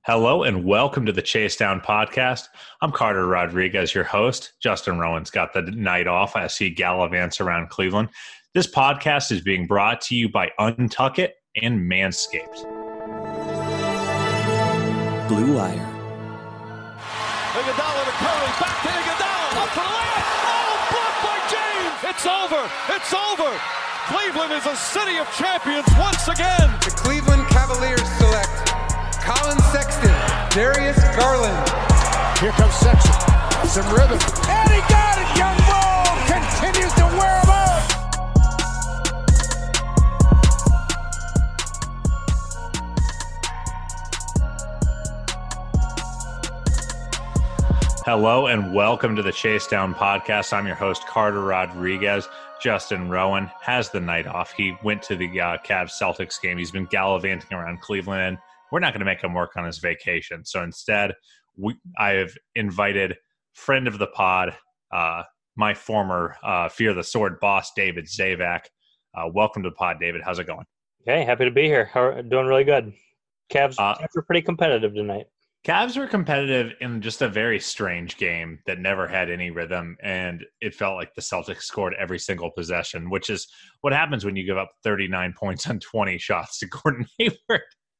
Hello and welcome to the Chase Down podcast. I'm Carter Rodriguez, your host. Justin Rowan's got the night off as he gallivants around Cleveland. This podcast is being brought to you by Untuck It and Manscaped. Blue Wire. Iguodala to Curry, back to Iguodala, up for the layup. Oh, blocked by James. It's over. It's over. Cleveland is a city of champions once again. The Cleveland Cavaliers select Colin Sexton, Darius Garland. Here comes Sexton. Some rhythm. And he got it! Young Bull continues to wear him out. Hello and welcome to the Chase Down podcast. I'm your host, Carter Rodriguez. Justin Rowan has the night off. He went to the Cavs-Celtics game. He's been gallivanting around Cleveland, and we're not going to make him work on his vacation. So instead, I have invited friend of the pod, my former Fear the Sword boss, David Zavac. Welcome to the pod, David. How's it going? Hey, happy to be here. Doing really good. Cavs were pretty competitive tonight. Cavs were competitive in just a very strange game that never had any rhythm, and it felt like the Celtics scored every single possession, which is what happens when you give up 39 points on 20 shots to Gordon Hayward.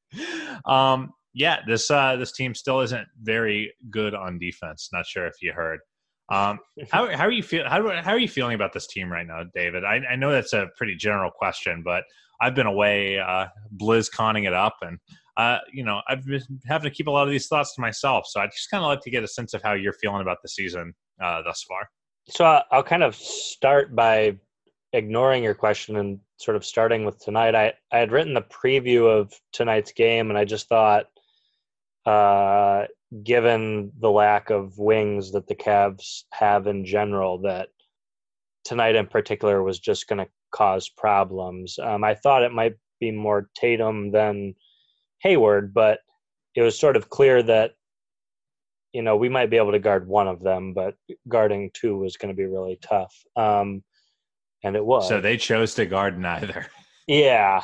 This team still isn't very good on defense. Not sure if you heard. How are you feeling about this team right now, David? I know that's a pretty general question, but I've been away BlizzConning it up, and I've been having to keep a lot of these thoughts to myself. So I just kind of like to get a sense of how you're feeling about the season thus far. So I'll kind of start by ignoring your question and sort of starting with tonight. I had written the preview of tonight's game, and I just thought, given the lack of wings that the Cavs have in general, that tonight in particular was just going to cause problems. I thought it might be more Tatum than Hayward, but it was sort of clear that, we might be able to guard one of them, but guarding two was going to be really tough. And it was. So they chose to guard neither. Yeah.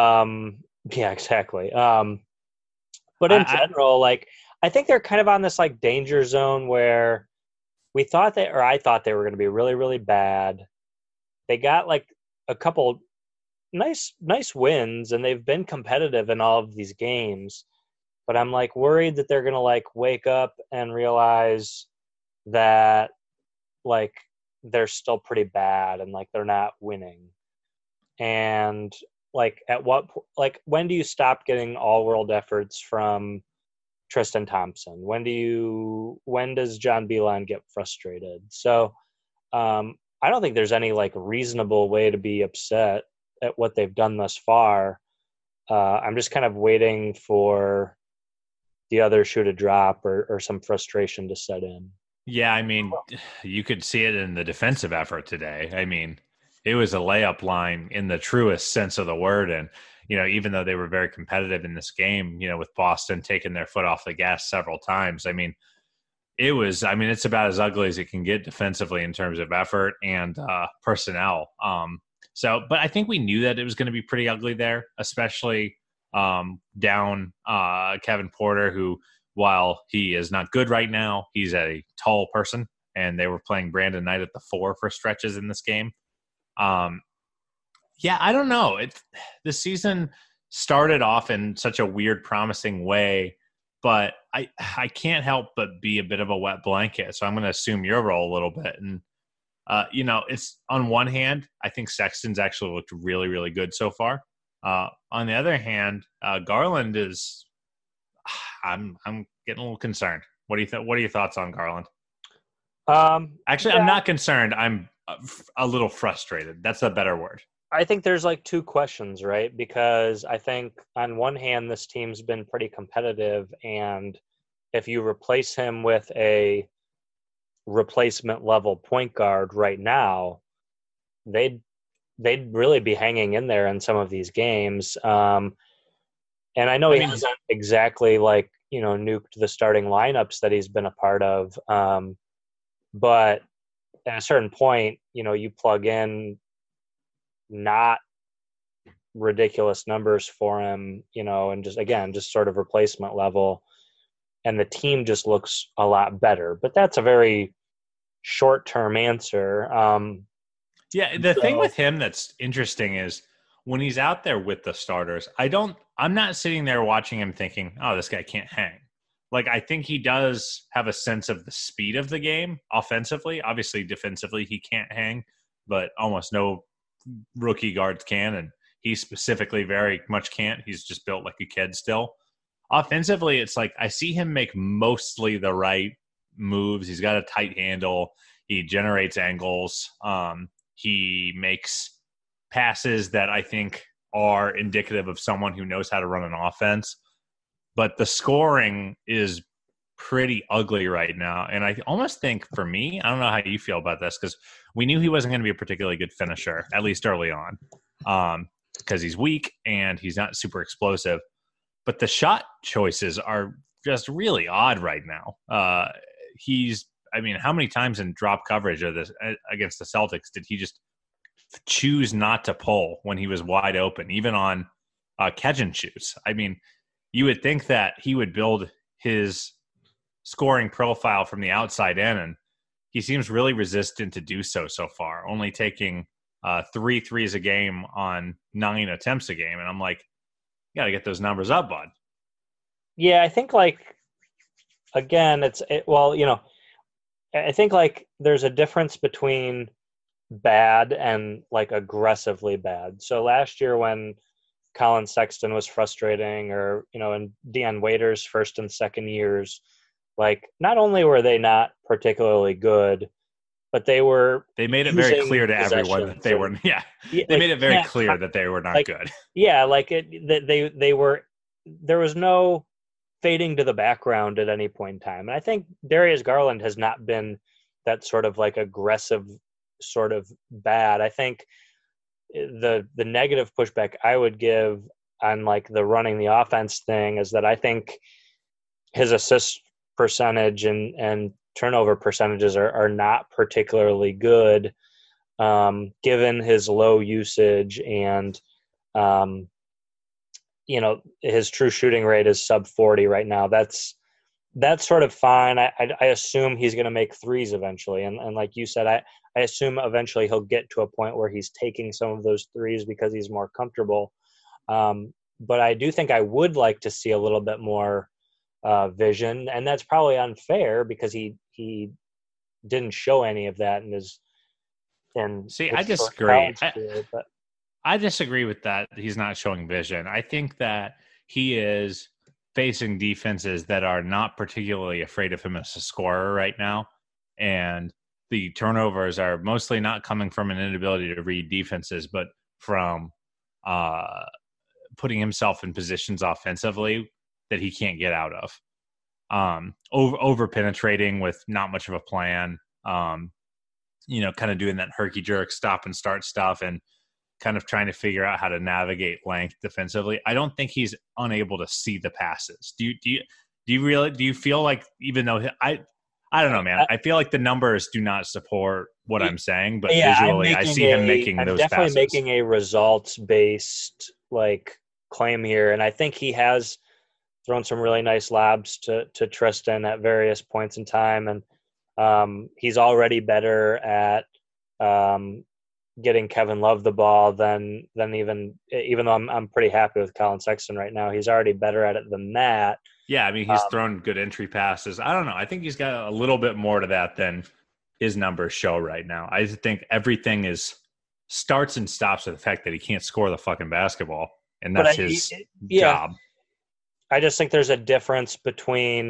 Exactly. But in general, I think they're kind of on this danger zone where I thought they were going to be really, really bad. They got a couple nice wins, and they've been competitive in all of these games. But I'm worried that they're going to wake up and realize that they're still pretty bad and they're not winning. And at what when do you stop getting all world efforts from Tristan Thompson? When does John Beilein get frustrated? So I don't think there's any reasonable way to be upset at what they've done thus far. I'm just kind of waiting for the other shoe to drop or some frustration to set in. Yeah, I mean, you could see it in the defensive effort today. I mean, it was a layup line in the truest sense of the word. And, even though they were very competitive in this game, with Boston taking their foot off the gas several times, it's about as ugly as it can get defensively in terms of effort and personnel. But I think we knew that it was going to be pretty ugly there, especially down Kevin Porter, who, while he is not good right now, he's a tall person, and they were playing Brandon Knight at the 4 for stretches in this game. I don't know. The season started off in such a weird, promising way, but I can't help but be a bit of a wet blanket. So I'm going to assume your role a little bit. And, it's on one hand, I think Sexton's actually looked really, really good so far. On the other hand, Garland is I'm getting a little concerned. What do you think? What are your thoughts on Garland? I'm not concerned. I'm a little frustrated. That's a better word. I think there's two questions, right? Because I think on one hand, this team's been pretty competitive, and if you replace him with a replacement level point guard right now, they'd really be hanging in there in some of these games. And I know he hasn't exactly nuked the starting lineups that he's been a part of. But at a certain point, you plug in not ridiculous numbers for him, and just sort of replacement level and the team just looks a lot better. But that's a very short-term answer. The thing with him that's interesting is when he's out there with the starters, I'm not sitting there watching him thinking, oh, this guy can't hang. Like, I think he does have a sense of the speed of the game offensively. Obviously, defensively, he can't hang, but almost no rookie guards can, and he specifically very much can't. He's just built like a kid still. Offensively, it's like I see him make mostly the right moves. He's got a tight handle. He generates angles. He makes passes that I think are indicative of someone who knows how to run an offense. But the scoring is pretty ugly right now. And I almost think for me, I don't know how you feel about this, because we knew he wasn't going to be a particularly good finisher, at least early on, because he's weak and he's not super explosive. But the shot choices are just really odd right now. How many times in drop coverage against the Celtics did he just choose not to pull when he was wide open, even on catch and shoots? I mean, you would think that he would build his scoring profile from the outside in, and he seems really resistant to do so far, only taking 3 threes a game on 9 attempts a game. And I'm like, you got to get those numbers up, bud. Yeah, I think, I think there's a difference between bad and aggressively bad. So last year when Colin Sexton was frustrating, or, in Dion Waiters' first and second years, not only were they not particularly good, but they made it very clear to everyone that they were, they made it very clear that they were not good. Yeah. There was no fading to the background at any point in time. And I think Darius Garland has not been that sort of aggressive sort of bad. I think the negative pushback I would give on the running the offense thing is that I think his assist percentage and turnover percentages are not particularly good, given his low usage, and his true shooting rate is sub 40 right now. That's sort of fine. I assume he's going to make threes eventually, and like you said, I assume eventually he'll get to a point where he's taking some of those threes because he's more comfortable. But I do think I would like to see a little bit more vision, and that's probably unfair because he didn't show any of that in his. I disagree. I disagree with that. He's not showing vision. I think that he is facing defenses that are not particularly afraid of him as a scorer right now, and the turnovers are mostly not coming from an inability to read defenses, but from putting himself in positions offensively that he can't get out of. Over penetrating with not much of a plan, kind of doing that herky jerk stop and start stuff, and kind of trying to figure out how to navigate length defensively. I don't think he's unable to see the passes. Do you feel like, even though I don't know, man. I feel like the numbers do not support what I'm saying, but visually I see him making those passes. I'm definitely making a results-based claim here, and I think he has thrown some really nice lobs to Tristan at various points in time, and he's already better at getting Kevin Love the ball than even though I'm pretty happy with Colin Sexton right now. He's already better at it than that. Yeah, I mean, he's thrown good entry passes. I don't know. I think he's got a little bit more to that than his numbers show right now. I think everything starts and stops with the fact that he can't score the fucking basketball, and that's his job. I just think there's a difference between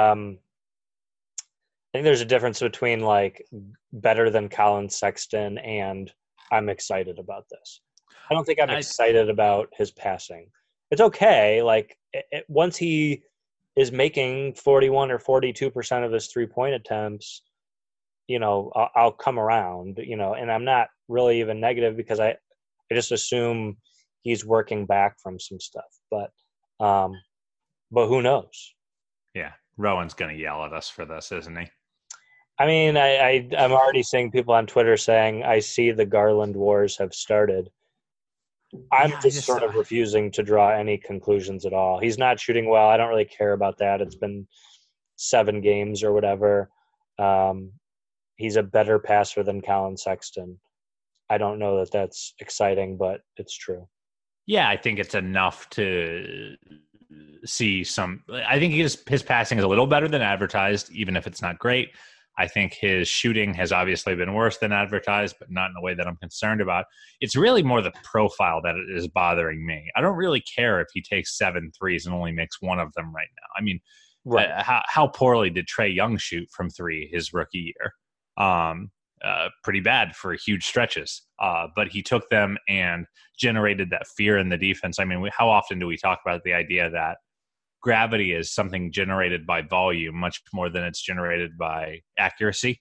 better than Colin Sexton and I'm excited about this. I don't think I'm excited about his passing. It's okay. Once he is making 41 or 42% of his 3-point attempts, I'll come around, and I'm not really even negative because I just assume he's working back from some stuff, but who knows? Yeah. Rowan's going to yell at us for this, isn't he? I mean, I'm already seeing people on Twitter saying, I see the Garland wars have started. I'm just sort of refusing to draw any conclusions at all. He's not shooting well. I don't really care about that. It's been 7 games or whatever. He's a better passer than Colin Sexton. I don't know that that's exciting, but it's true. Yeah, I think it's enough to see some. I think his passing is a little better than advertised, even if it's not great. I think his shooting has obviously been worse than advertised, but not in a way that I'm concerned about. It's really more the profile that is bothering me. I don't really care if he takes 7 threes and only makes one of them right now. I mean, Right. How poorly did Trae Young shoot from 3 his rookie year? Pretty bad for huge stretches. But he took them and generated that fear in the defense. I mean, how often do we talk about the idea that gravity is something generated by volume much more than it's generated by accuracy?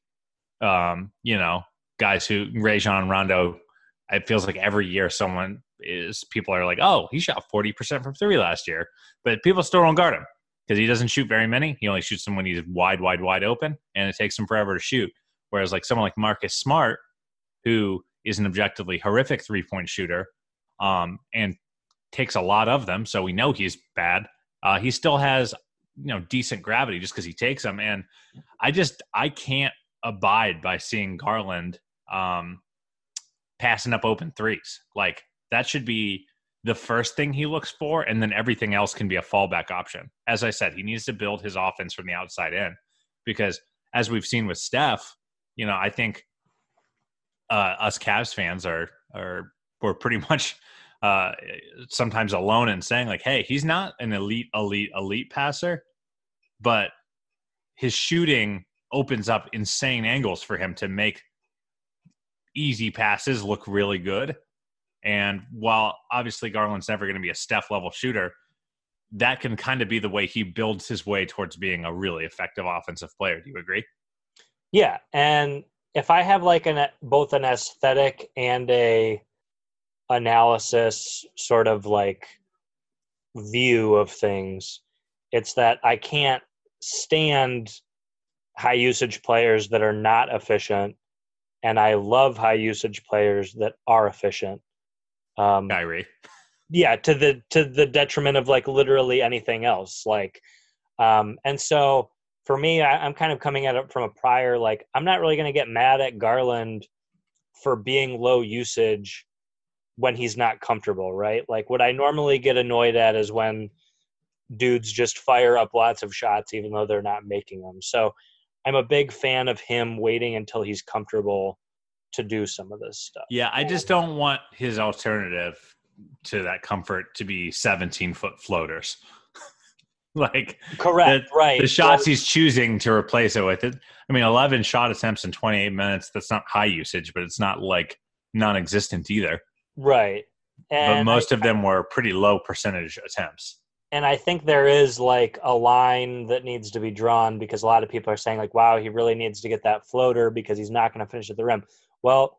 Guys who Rajon Rondo, it feels like every year people are like, oh, he shot 40% from 3 last year, but people still don't guard him because he doesn't shoot very many. He only shoots them when he's wide open, and it takes him forever to shoot. Whereas like someone like Marcus Smart, who is an objectively horrific 3-point shooter, and takes a lot of them, so we know he's bad. He still has, decent gravity just because he takes them. And I can't abide by seeing Garland passing up open threes. Like that should be the first thing he looks for, and then everything else can be a fallback option. As I said, he needs to build his offense from the outside in, because as we've seen with Steph, I think us Cavs fans we're pretty much sometimes alone in saying like, hey, he's not an elite passer, but his shooting opens up insane angles for him to make easy passes look really good. And while obviously Garland's never going to be a Steph level shooter, that can kind of be the way he builds his way towards being a really effective offensive player. Do you agree? Yeah. And if I have like both an aesthetic and a analysis sort of like view of things, it's that I can't stand high usage players that are not efficient, and I love high usage players that are efficient. Kyrie. Yeah, to the detriment of like literally anything else. Like, and so for me, I'm kind of coming at it from a prior, like, I'm not really going to get mad at Garland for being low usage when he's not comfortable, right? Like, what I normally get annoyed at is when dudes just fire up lots of shots even though they're not making them. So I'm a big fan of him waiting until he's comfortable to do some of this stuff. Yeah, I just don't want his alternative to that comfort to be 17-foot floaters. Like, correct, right. The shots he's choosing to replace it with it. I mean, 11 shot attempts in 28 minutes. That's not high usage, but it's not like non-existent either. Right. And but most of them were pretty low percentage attempts. And I think there is like a line that needs to be drawn, because a lot of people are saying like, wow, he really needs to get that floater because he's not going to finish at the rim. Well,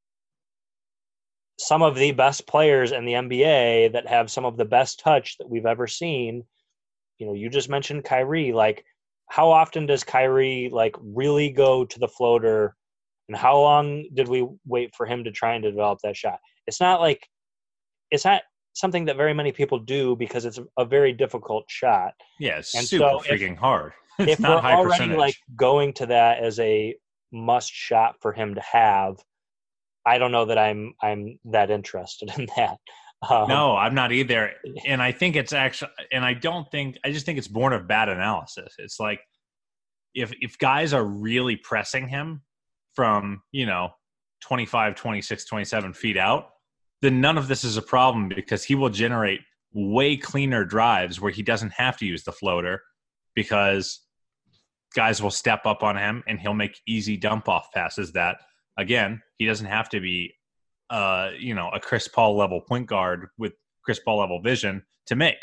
some of the best players in the NBA that have some of the best touch that we've ever seen, you just mentioned Kyrie. Like, how often does Kyrie like really go to the floater, and how long did we wait for him to try and develop that shot? It's not something that very many people do because it's a very difficult shot. Yeah, it's super freaking hard. It's if not we're high already percentage. Like going to that as a must shot for him to have, I don't know that I'm that interested in that. No, I'm not either. And I think it's actually, and I just think it's born of bad analysis. It's like, if guys are really pressing him from, 25, 26, 27 feet out, then none of this is a problem, because he will generate way cleaner drives where he doesn't have to use the floater, because guys will step up on him and he'll make easy dump off passes that, again, he doesn't have to be a Chris Paul level point guard with Chris Paul level vision to make.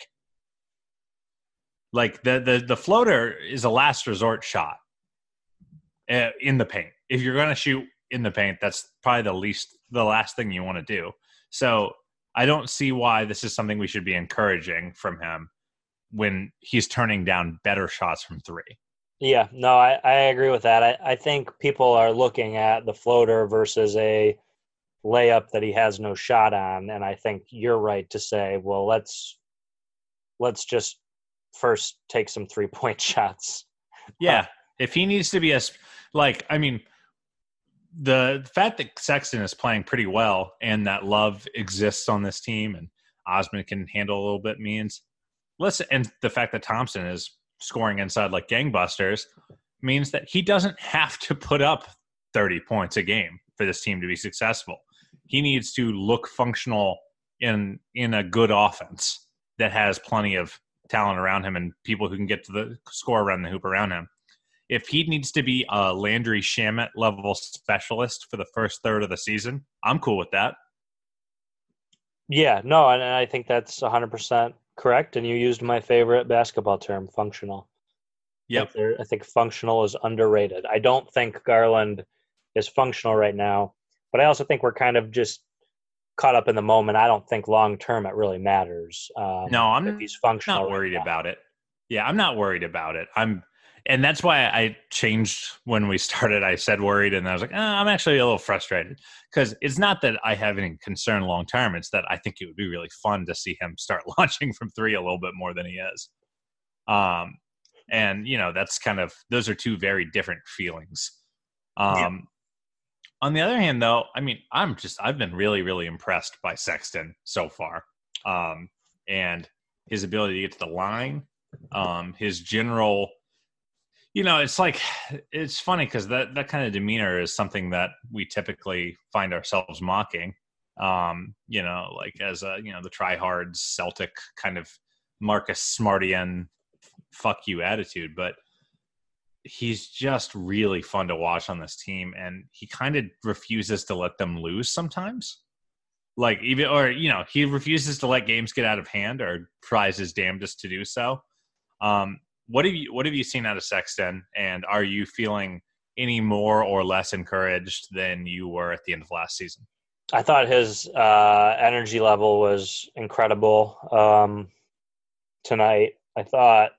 Like the floater is a last resort shot in the paint. If you're going to shoot in the paint, that's probably the last thing you want to do. So I don't see why this is something we should be encouraging from him when he's turning down better shots from 3. Yeah, no, I agree with that. I think people are looking at the floater versus a layup that he has no shot on, and I think you're right to say, well, let's just first take some 3-point shots. Yeah. If he needs to be the fact that Sexton is playing pretty well and that Love exists on this team and Osmond can handle a little bit means and the fact that Thompson is scoring inside like gangbusters means that he doesn't have to put up 30 points a game for this team to be successful. He needs to look functional in a good offense that has plenty of talent around him and people who can get to the score around the hoop around him. If he needs to be a Landry Shamet level specialist for the first third of the season, I'm cool with that. Yeah, no, and I think that's 100% correct. And you used my favorite basketball term, functional. Yep. I think functional is underrated. I don't think Garland is functional right now, but I also think we're kind of just caught up in the moment. I don't think long-term it really matters. No, I'm if he's functional not worried right about it. Yeah, I'm not worried about it. And that's why I changed when we started. I said worried, and I was like, I'm actually a little frustrated because it's not that I have any concern long term. It's that I think it would be really fun to see him start launching from three a little bit more than he is. And that's kind of those are two very different feelings. On the other hand, though, I've been really, really impressed by Sexton so far, and his ability to get to the line, his general. It's funny because that kind of demeanor is something that we typically find ourselves mocking, as the try-hard Celtic kind of Marcus Smartian fuck you attitude. But he's just really fun to watch on this team, and he kind of refuses to let them lose sometimes. He refuses to let games get out of hand or tries his damnedest to do so. What have you seen out of Sexton, and are you feeling any more or less encouraged than you were at the end of last season? I thought his energy level was incredible tonight. I thought,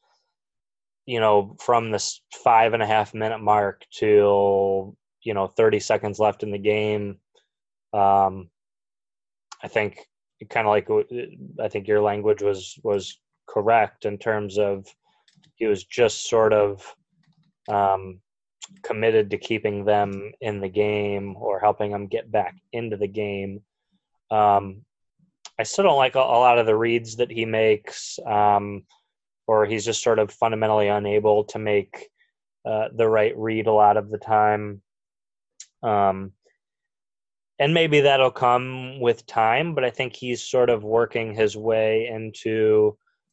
from this 5.5 minute mark till 30 seconds left in the game, I think your language was correct in terms of. He was just sort of committed to keeping them in the game or helping them get back into the game. I still don't like a lot of the reads that he makes, or he's just sort of fundamentally unable to make the right read a lot of the time. And maybe that'll come with time, but I think he's sort of working his way into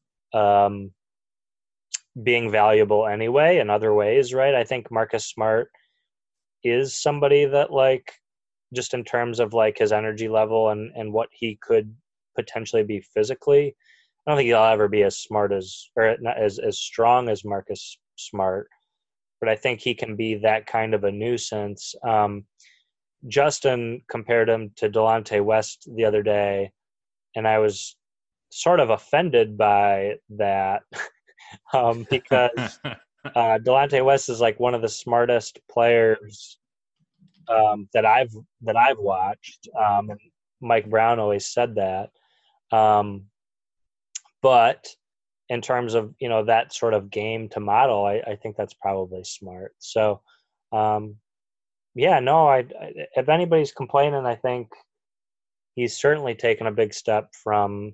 being valuable anyway in other ways, right? I think Marcus Smart is somebody that just in terms of his energy level and what he could potentially be physically, I don't think he'll ever be as smart as strong as Marcus Smart, but I think he can be that kind of a nuisance. Justin compared him to Delonte West the other day, and I was sort of offended by that. Because Delonte West is one of the smartest players that I've watched, and Mike Brown always said that. But in terms of that sort of game to model, I think that's probably Smart. So, if anybody's complaining, I think he's certainly taken a big step from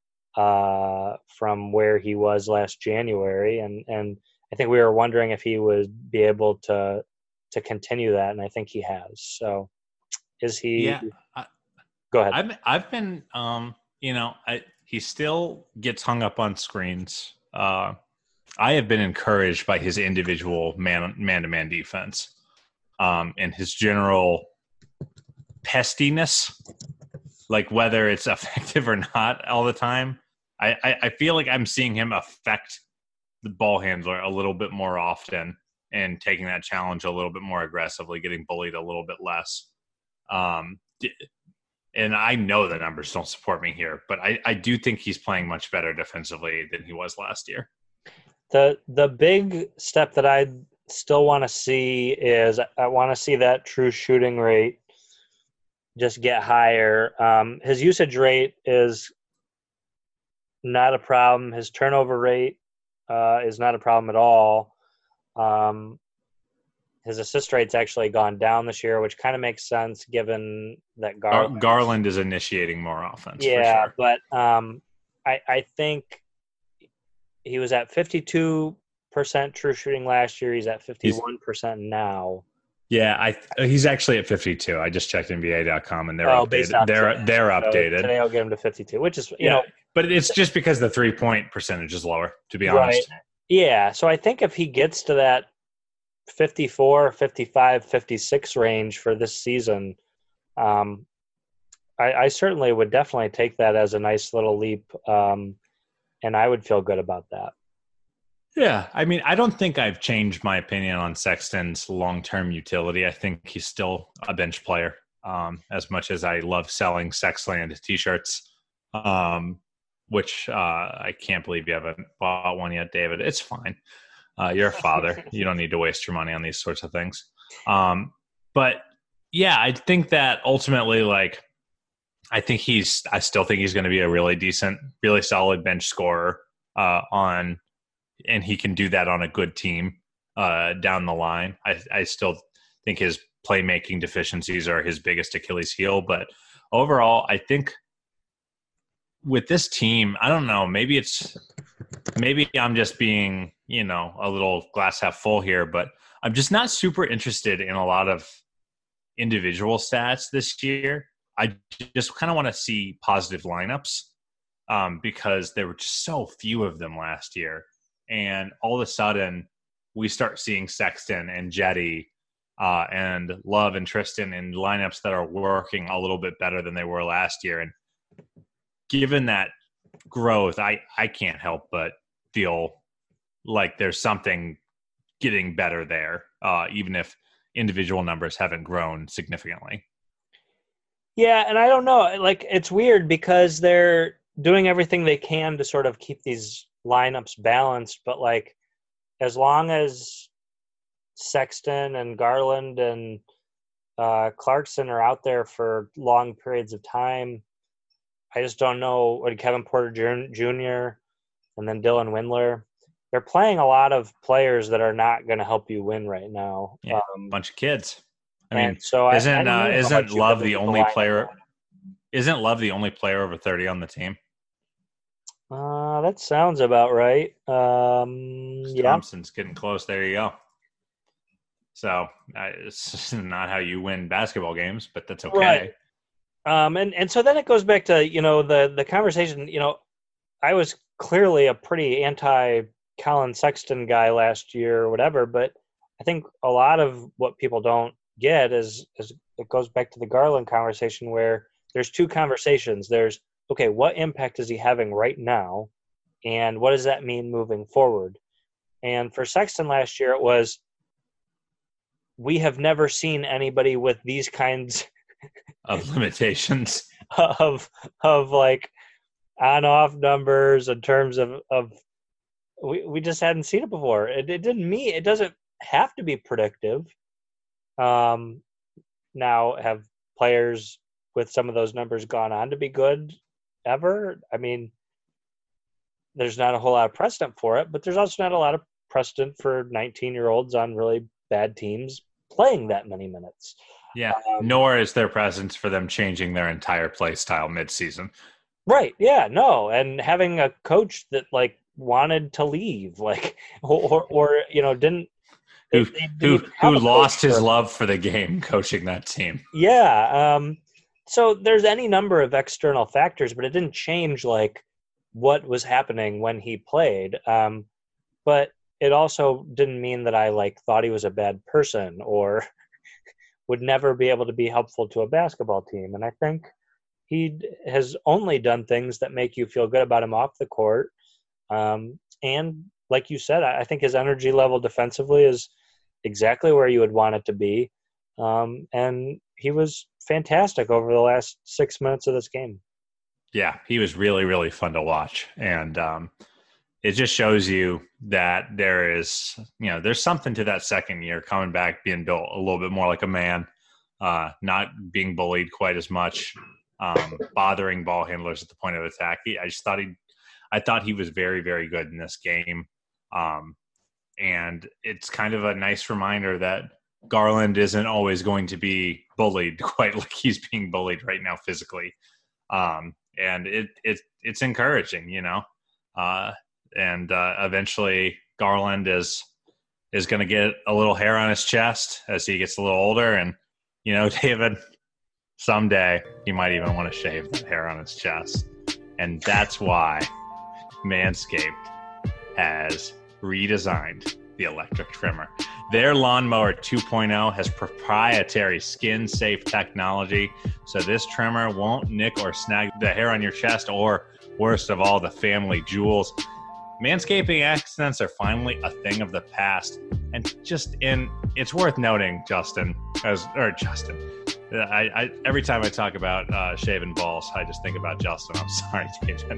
where he was last January, and I think we were wondering if he would be able to continue that, and I think he has. So, is he? Yeah, go ahead. I've been, he still gets hung up on screens. I have been encouraged by his individual man-to-man defense, and his general pestiness, whether it's effective or not all the time. I feel like I'm seeing him affect the ball handler a little bit more often and taking that challenge a little bit more aggressively, getting bullied a little bit less. And I know the numbers don't support me here, but I do think he's playing much better defensively than he was last year. The big step that I still want to see is I want to see that true shooting rate just get higher. His usage rate is not a problem. His turnover rate is not a problem at all. His assist rate's actually gone down this year, which kind of makes sense given that Garland is initiating more offense. Yeah, for sure. but I think he was at 52% true shooting last year. He's at 51% now. Yeah, he's actually at 52. I just checked NBA.com and they're updated. They're updated. So today I'll get him to 52, which is you know, but it's just because the 3-point percentage is lower. To be honest. Yeah, so I think if he gets to that 54, 55, 56 range for this season, I certainly would definitely take that as a nice little leap, and I would feel good about that. Yeah, I mean, I don't think I've changed my opinion on Sexton's long-term utility. I think he's still a bench player, as much as I love selling Sexland T-shirts, which I can't believe you haven't bought one yet, David. It's fine. You're a father. You don't need to waste your money on these sorts of things. But, yeah, I think that ultimately, like, I still think he's going to be a really decent, really solid bench scorer and he can do that on a good team down the line. I still think his playmaking deficiencies are his biggest Achilles heel. But overall, I think with this team, I don't know, maybe I'm just being, a little glass half full here, but I'm just not super interested in a lot of individual stats this year. I just kind of want to see positive lineups because there were just so few of them last year. And all of a sudden, we start seeing Sexton and Jetty and Love and Tristan in lineups that are working a little bit better than they were last year. And given that growth, I can't help but feel like there's something getting better there, even if individual numbers haven't grown significantly. Yeah, and I don't know. Like, it's weird because they're doing everything they can to sort of keep these lineups balanced, but like as long as Sexton and Garland and Clarkson are out there for long periods of time, I just don't know what Kevin Porter Jr. and then Dylan Windler. They're playing a lot of players that are not going to help you win right now. Yeah, bunch of kids. I mean, so isn't Love the only player? Isn't Love the only player over 30 on the team? That sounds about right. Yeah. Thompson's getting close. There you go. So it's not how you win basketball games, but that's okay. Right. And so then it goes back to, the conversation, I was clearly a pretty anti-Colin Sexton guy last year or whatever, but I think a lot of what people don't get is it goes back to the Garland conversation where there's two conversations. There's, okay, what impact is he having right now? And what does that mean moving forward? And for Sexton last year, it was, we have never seen anybody with these kinds of limitations of like on-off numbers in terms of we just hadn't seen it before. It doesn't have to be predictive. Now, have players with some of those numbers gone on to be good ever? I mean, there's not a whole lot of precedent for it, but there's also not a lot of precedent for 19-year-olds on really bad teams playing that many minutes. Yeah, nor is there precedent for them changing their entire play style mid-season. Right, yeah, no, and having a coach that, like, wanted to leave, like, or didn't – Who lost his love for the game coaching that team. Yeah, so there's any number of external factors, but it didn't change, like, what was happening when he played. But it also didn't mean that I, like, thought he was a bad person or would never be able to be helpful to a basketball team. And I think he has only done things that make you feel good about him off the court. And like you said, I think his energy level defensively is exactly where you would want it to be. And he was fantastic over the last 6 minutes of this game. Yeah, he was really, really fun to watch. And it just shows you that there is, there's something to that second year coming back, being built a little bit more like a man, not being bullied quite as much, bothering ball handlers at the point of attack. I thought he was very, very good in this game. And it's kind of a nice reminder that Garland isn't always going to be bullied quite like he's being bullied right now physically. And it's encouraging, and eventually Garland is going to get a little hair on his chest as he gets a little older. And, David, someday he might even want to shave the hair on his chest. And that's why Manscaped has redesigned the electric trimmer. Their Lawnmower 2.0 has proprietary skin-safe technology, so this trimmer won't nick or snag the hair on your chest or, worst of all, the family jewels. Manscaping accidents are finally a thing of the past. And it's worth noting, Justin, every time I talk about shaving balls, I just think about Justin. I'm sorry, David.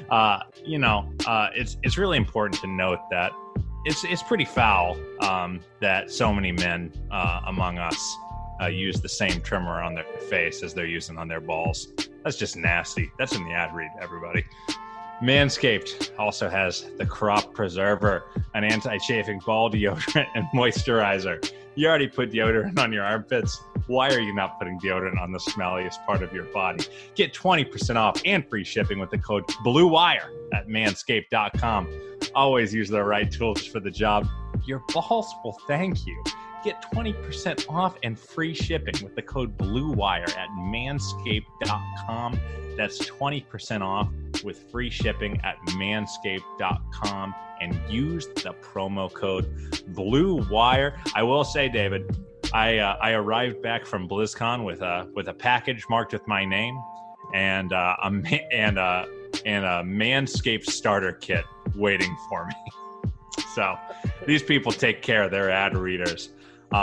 It's really important to note that it's pretty foul that so many men among us use the same trimmer on their face as they're using on their balls. That's just nasty. That's in the ad read, everybody. Manscaped also has the Crop Preserver, an anti-chafing ball deodorant and moisturizer. You already put deodorant on your armpits. Why are you not putting deodorant on the smelliest part of your body? Get 20% off and free shipping with the code BLUEWIRE at manscaped.com. Always use the right tools for the job. Your balls will thank you. Get 20% off and free shipping with the code BLUEWIRE at manscaped.com. That's 20% off with free shipping at manscaped.com, and use the promo code BLUEWIRE. I will say, David, I arrived back from BlizzCon with a package marked with my name and a Manscaped starter kit waiting for me. So these people take care of their ad readers,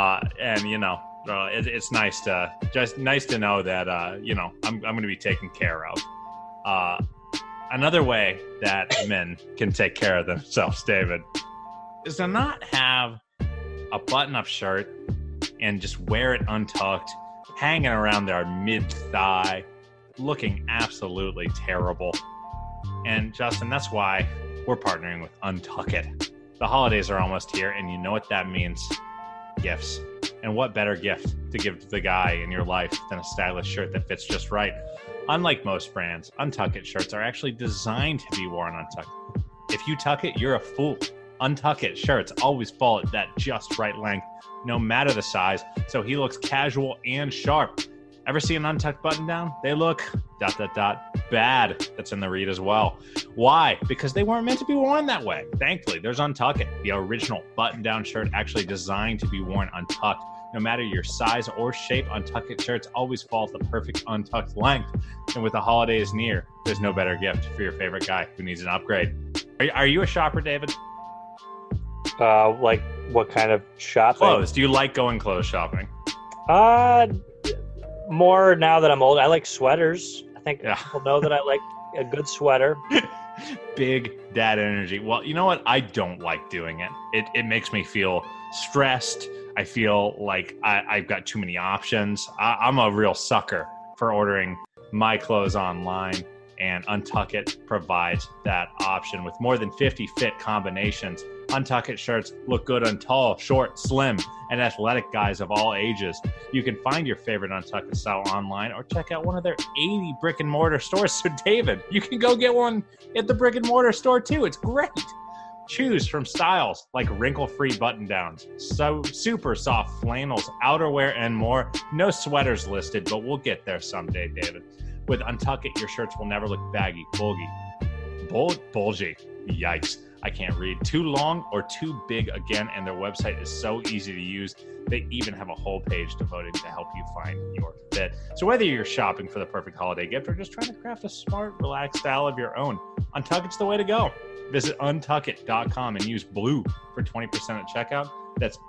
it's nice to know that I'm going to be taken care of. Another way that men can take care of themselves, David, is to not have a button-up shirt and just wear it untucked, hanging around their mid-thigh, looking absolutely terrible. And Justin, that's why we're partnering with Untuck It. The holidays are almost here, and you know what that means. Gifts. And what better gift to give to the guy in your life than a stylish shirt that fits just right? Unlike most brands, Untuck It shirts are actually designed to be worn untucked. If you tuck it, you're a fool. Untuck It shirts always fall at that just right length, no matter the size, so he looks casual and sharp. Ever see an untucked button down? They look ... bad. That's in the read as well. Why? Because they weren't meant to be worn that way. Thankfully, there's Untuck It, the original button-down shirt actually designed to be worn untucked. No matter your size or shape, Untuck It shirts always fall at the perfect untucked length. And with the holidays near, there's no better gift for your favorite guy who needs an upgrade. Are you a shopper, David? Like what kind of shopping? Clothes. Do you like going clothes shopping? More now that I'm old. I like sweaters. I think people know that I like a good sweater. Big dad energy. Well, you know what? I don't like doing it. It makes me feel stressed. I feel like I've got too many options. I'm a real sucker for ordering my clothes online, and Untuck It provides that option with more than 50 fit combinations. Untuck It shirts look good on tall, short, slim, and athletic guys of all ages. You can find your favorite Untuck It style online or check out one of their 80 brick and mortar stores. So, David, you can go get one at the brick and mortar store too. It's great. Choose from styles like wrinkle-free button-downs, so super soft flannels, outerwear, and more. No sweaters listed, but we'll get there someday, David. With Untuck It, your shirts will never look baggy, bulgy. Yikes. I can't read. Too long or too big again, and their website is so easy to use. They even have a whole page devoted to help you find your fit. So whether you're shopping for the perfect holiday gift or just trying to craft a smart, relaxed style of your own, Untuck It's the way to go. Visit untuckit.com and use BLUE for 20% at checkout. That's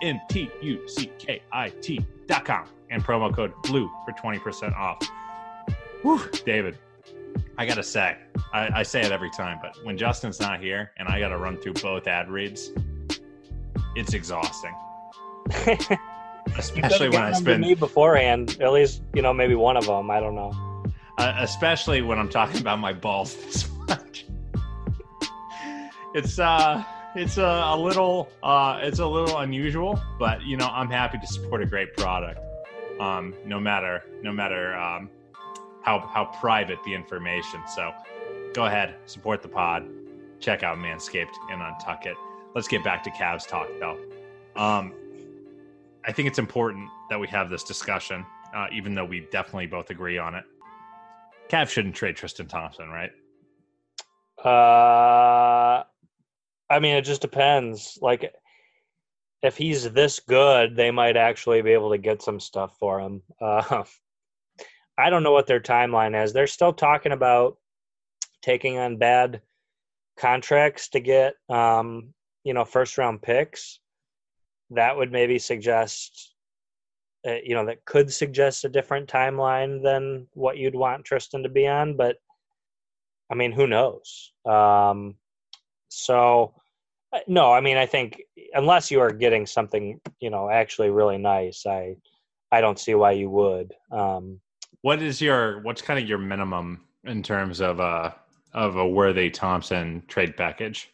UNTUCKIT.com and promo code BLUE for 20% off. Whew, David, I gotta say, I say it every time, but when Justin's not here and I gotta run through both ad reads, it's exhausting. Especially when I spend me beforehand, at least maybe one of them. I don't know. Especially when I'm talking about my balls this much. it's a little unusual, but I'm happy to support a great product. No matter how private the information. So go ahead, support the pod. Check out Manscaped and Untuck It. Let's get back to Cavs talk, though. I think it's important that we have this discussion, even though we definitely both agree on it. Cavs shouldn't trade Tristan Thompson, right? I mean, it just depends. Like, if he's this good, they might actually be able to get some stuff for him. I don't know what their timeline is. They're still talking about taking on bad contracts to get, first-round picks. That would maybe suggest, that could suggest a different timeline than what you'd want Tristan to be on. But, I mean, who knows? No, I mean, I think unless you are getting something, actually really nice, I don't see why you would. What's kind of your minimum in terms of a Worthy Thompson trade package?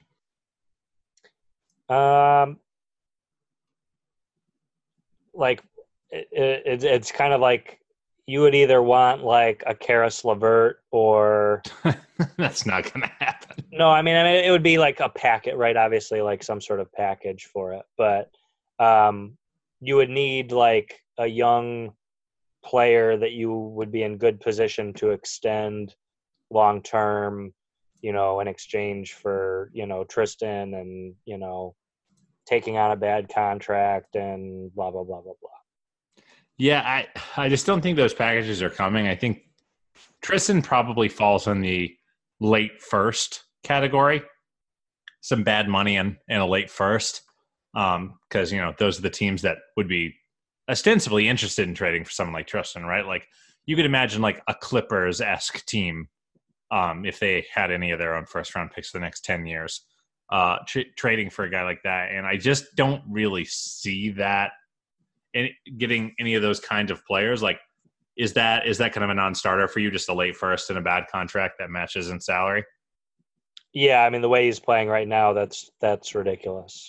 Like it's kind of like you would either want like a Karis LeVert or that's not going to happen. No, I mean it would be like a packet, right? Obviously, like some sort of package for it, but you would need like a young player that you would be in good position to extend long term, in exchange for Tristan and taking on a bad contract and blah blah blah blah blah. Yeah, I just don't think those packages are coming. I think Tristan probably falls in the late first category. Some bad money and a late first. Because, those are the teams that would be ostensibly interested in trading for someone like Tristan, right? Like you could imagine like a Clippers-esque team if they had any of their own first-round picks for the next 10 years, trading for a guy like that. And I just don't really see that getting any of those kinds of players. Like, is that kind of a non-starter for you, just a late first and a bad contract that matches in salary? Yeah, I mean, the way he's playing right now, that's ridiculous.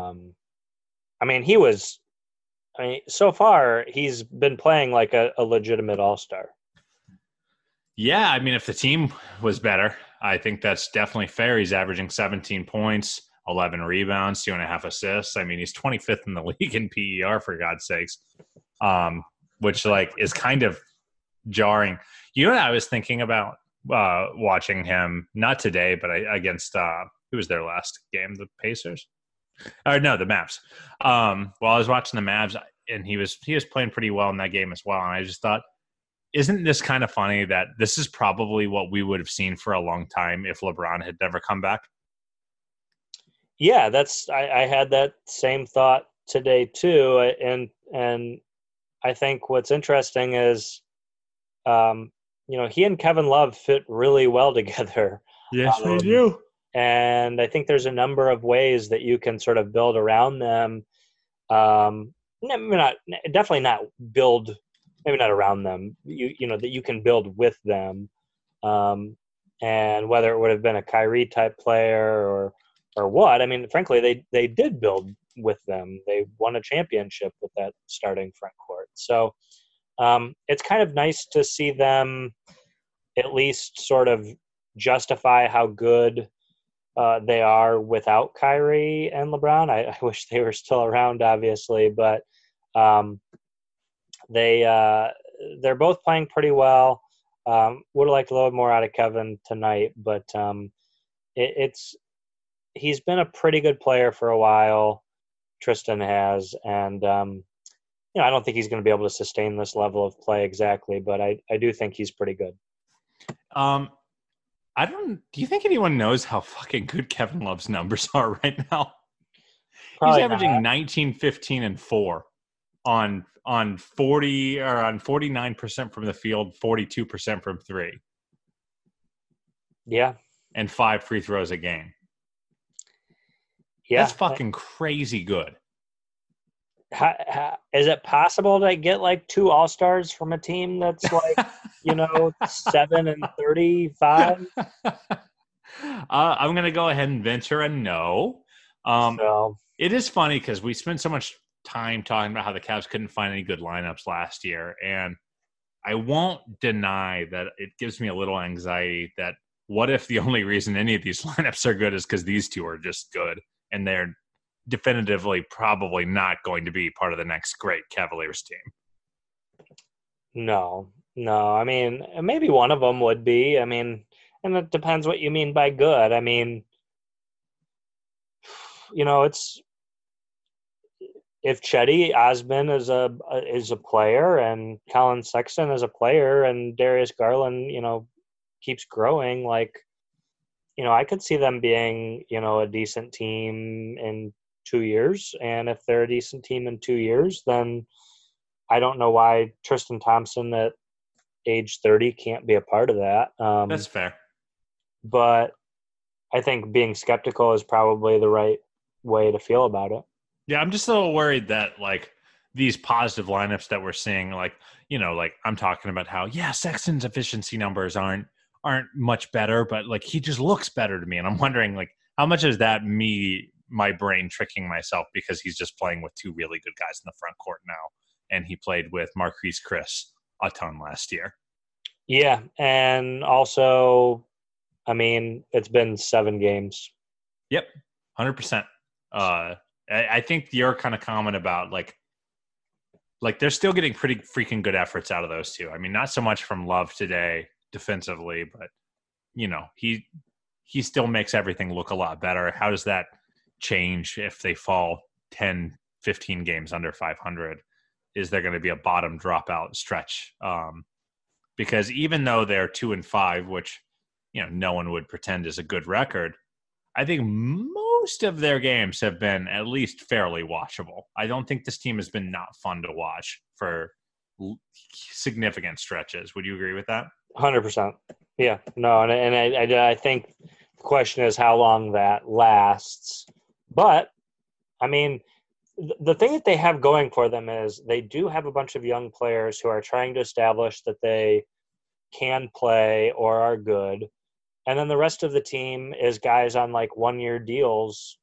So far he's been playing like a legitimate all-star. Yeah, I mean, if the team was better, I think that's definitely fair. He's averaging 17 points, 11 rebounds, 2.5 assists. I mean, he's 25th in the league in PER, for God's sakes, which like is kind of jarring. What I was thinking about watching him, not today, but against who was their last game? The Pacers? Or no, the Mavs. While I was watching the Mavs, and he was playing pretty well in that game as well, and I just thought, isn't this kind of funny that this is probably what we would have seen for a long time if LeBron had never come back? Yeah, I had that same thought today too, and I think what's interesting is, he and Kevin Love fit really well together. Yes, they do. And I think there's a number of ways that you can sort of build around them. Definitely not build. Maybe not around them, that you can build with them. And whether it would have been a Kyrie type player or what, I mean, frankly, they did build with them. They won a championship with that starting front court. So it's kind of nice to see them at least sort of justify how good they are without Kyrie and LeBron. I wish they were still around, obviously, but they're both playing pretty well. Would have liked a little more out of Kevin tonight, but he's been a pretty good player for a while. Tristan has, and I don't think he's going to be able to sustain this level of play exactly, but I do think he's pretty good. Do you think anyone knows how fucking good Kevin Love's numbers are right now? Probably he's averaging not. 19, 15, and 4 on 40 or on 49% from the field, 42% from 3. Yeah. And 5 free throws a game. Yeah. That's fucking crazy good. Is it possible to get like 2 All-Stars from a team that's like, 7 and 35? I'm going to go ahead and venture a no. So it is funny because we spent so much time talking about how the Cavs couldn't find any good lineups last year, and I won't deny that it gives me a little anxiety that what if the only reason any of these lineups are good is because these two are just good, and they're definitively probably not going to be part of the next great Cavaliers team. No. I mean, maybe one of them would be. I mean, and it depends what you mean by good. I mean, it's if Chetty Osman is a player and Colin Sexton is a player and Darius Garland, keeps growing, I could see them being, a decent team in 2 years. And if they're a decent team in 2 years, then I don't know why Tristan Thompson at age 30 can't be a part of that. That's fair. But I think being skeptical is probably the right way to feel about it. Yeah, I'm just a little worried that these positive lineups that we're seeing, I'm talking about how Sexton's efficiency numbers aren't much better, but he just looks better to me, and I'm wondering how much is that my brain tricking myself because he's just playing with two really good guys in the front court now, and he played with Marquise Chris a ton last year. Yeah, and also, I mean, it's been 7 games. Yep, 100%. I think your kind of comment about they're still getting pretty freaking good efforts out of those two. I mean, not so much from Love today defensively, but he still makes everything look a lot better. How does that change if they fall 10, 15 games under 500? Is there going to be a bottom dropout stretch? Because even though they're 2-5, which no one would pretend is a good record, I think most of their games have been at least fairly watchable. I don't think this team has been not fun to watch for significant stretches. Would you agree with that? 100%. Yeah. No, and I think the question is how long that lasts. But, I mean, the thing that they have going for them is they do have a bunch of young players who are trying to establish that they can play or are good. And then the rest of the team is guys on 1-year deals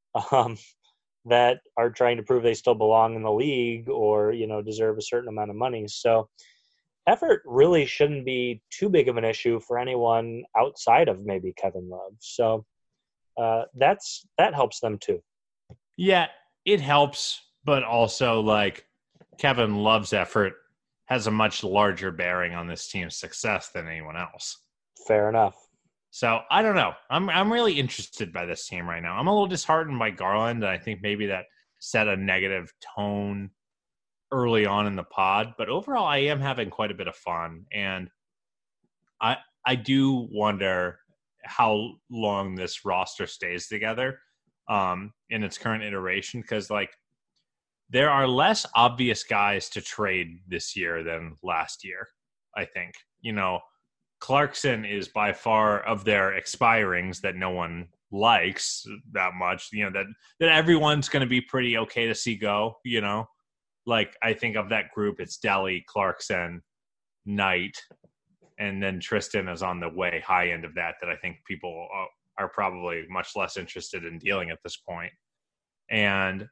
that are trying to prove they still belong in the league or, deserve a certain amount of money. So effort really shouldn't be too big of an issue for anyone outside of maybe Kevin Love. So that helps them too. Yeah, it helps, but also Kevin Love's effort has a much larger bearing on this team's success than anyone else. Fair enough. So I don't know. I'm really interested by this team right now. I'm a little disheartened by Garland. I think maybe that set a negative tone early on in the pod, but overall I am having quite a bit of fun. And I do wonder how long this roster stays together in its current iteration, because there are less obvious guys to trade this year than last year. I think, Clarkson is by far of their expirings that no one likes that much, that everyone's going to be pretty okay to see go, I think of that group, it's Delly, Clarkson, Knight, and then Tristan is on the way high end of that I think people are probably much less interested in dealing at this point. And,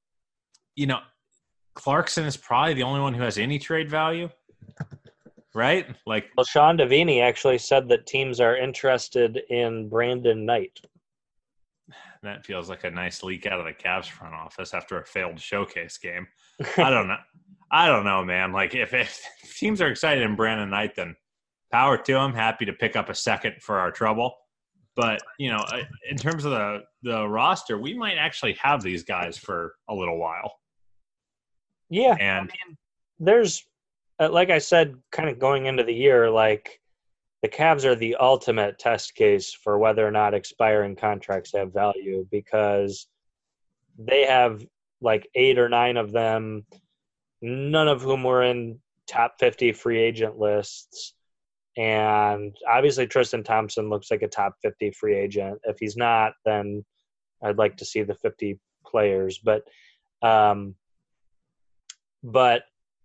Clarkson is probably the only one who has any trade value. Right? Well, Sean Devaney actually said that teams are interested in Brandon Knight. That feels like a nice leak out of the Cavs front office after a failed showcase game. I don't know, man. If teams are excited in Brandon Knight, then power to them. Happy to pick up a second for our trouble. But, in terms of the roster, we might actually have these guys for a little while. Yeah. And there's – like I said, kind of going into the year, the Cavs are the ultimate test case for whether or not expiring contracts have value, because they have 8 or 9 of them, none of whom were in top 50 free agent lists. And obviously Tristan Thompson looks like a top 50 free agent. If he's not, then I'd like to see the 50 players. But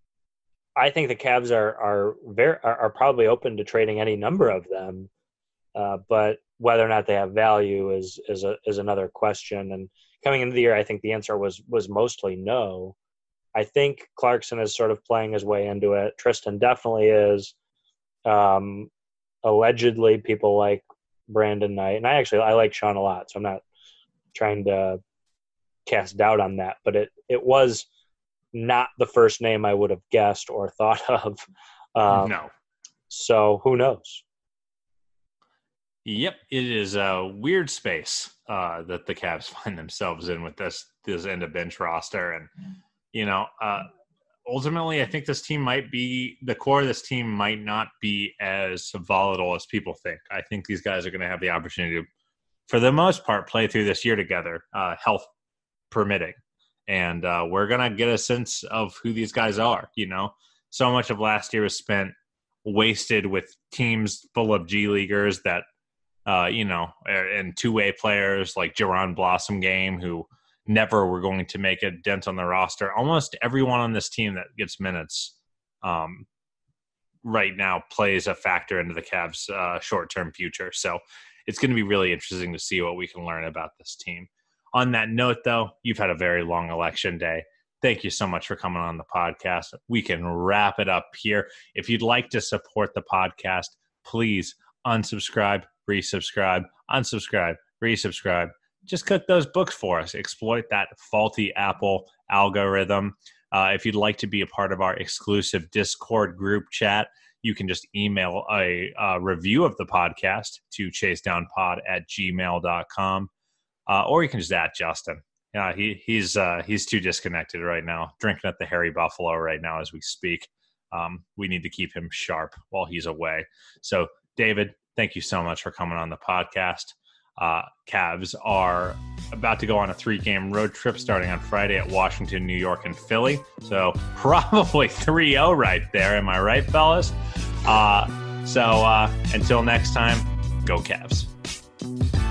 I think the Cavs are probably open to trading any number of them. But whether or not they have value is another question. And coming into the year, I think the answer was mostly no. I think Clarkson is sort of playing his way into it. Tristan definitely is. Allegedly, people like Brandon Knight, and I like Sean a lot, so I'm not trying to cast doubt on that. But it was not the first name I would have guessed or thought of. No. So who knows? Yep, it is a weird space that the Cavs find themselves in with this end of bench roster. And, ultimately, I think the core of this team might not be as volatile as people think. I think these guys are going to have the opportunity to, for the most part, play through this year together, health permitting. And we're going to get a sense of who these guys are. So much of last year was spent wasted with teams full of G Leaguers that, and two-way players like Jaron Blossom Game, who never were going to make a dent on the roster. Almost everyone on this team that gets minutes right now plays a factor into the Cavs' short-term future. So it's going to be really interesting to see what we can learn about this team. On that note, though, you've had a very long election day. Thank you so much for coming on the podcast. We can wrap it up here. If you'd like to support the podcast, please unsubscribe, resubscribe, unsubscribe, resubscribe. Just click those books for us. Exploit that faulty Apple algorithm. If you'd like to be a part of our exclusive Discord group chat, you can just email a review of the podcast to chasedownpod@gmail.com. Or you can just at Justin. He's too disconnected right now, drinking at the Hairy Buffalo right now as we speak. We need to keep him sharp while he's away. So, David, thank you so much for coming on the podcast. Cavs are about to go on a 3-game road trip starting on Friday at Washington, New York, and Philly. So probably 3-0 right there. Am I right, fellas? So until next time, go Cavs.